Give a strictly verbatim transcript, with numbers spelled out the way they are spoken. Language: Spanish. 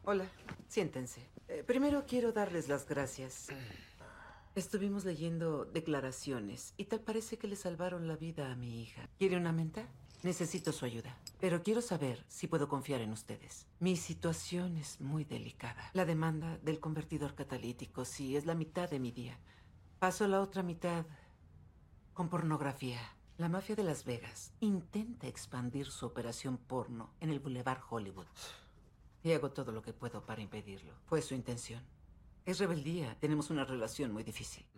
Hola, siéntense. Eh, primero quiero darles las gracias. Estuvimos leyendo declaraciones y tal parece que le salvaron la vida a mi hija. ¿Quiere una menta? Necesito su ayuda. Pero quiero saber si puedo confiar en ustedes. Mi situación es muy delicada. La demanda del convertidor catalítico, sí, es la mitad de mi día. Paso la otra mitad con pornografía. La mafia de Las Vegas intenta expandir su operación porno en el Boulevard Hollywood. Y hago todo lo que puedo para impedirlo. Fue su intención. Es rebeldía. Tenemos una relación muy difícil.